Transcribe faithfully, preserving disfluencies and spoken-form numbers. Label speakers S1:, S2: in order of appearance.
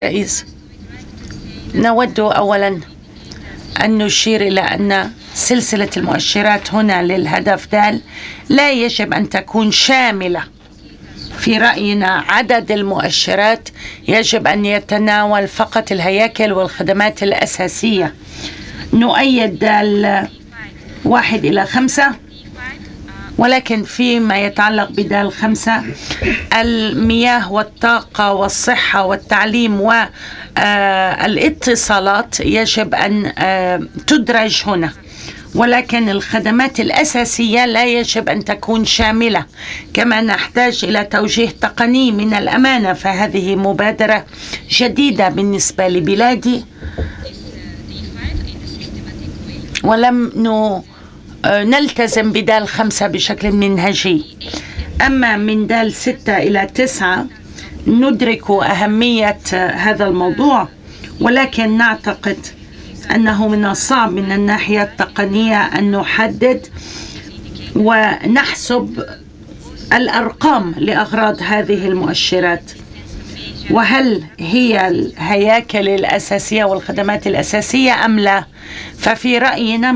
S1: رئيس، نود أولاً أن نشير إلى أن سلسلة المؤشرات هنا للهدف د لا يجب أن تكون شاملة. في رأينا عدد المؤشرات يجب أن يتناول فقط الهياكل والخدمات الأساسية. نؤيد دال واحد إلى خمسة، ولكن فيما يتعلق بدال خمسة، المياه والطاقة والصحة والتعليم والاتصالات يجب أن تدرج هنا، ولكن الخدمات الأساسية لا يجب أن تكون شاملة. كما نحتاج إلى توجيه تقني من الأمانة، فهذه مبادرة جديدة بالنسبة لبلادي، ولم نلتزم بدال خمسة بشكل منهجي. أما من دال ستة إلى تسعة ندرك أهمية هذا الموضوع، ولكن نعتقد أنه من الصعب من الناحية التقنية أن نحدد ونحسب الأرقام لأغراض هذه المؤشرات، وهل هي الهياكل الأساسية والخدمات الأساسية أم لا. ففي رأينا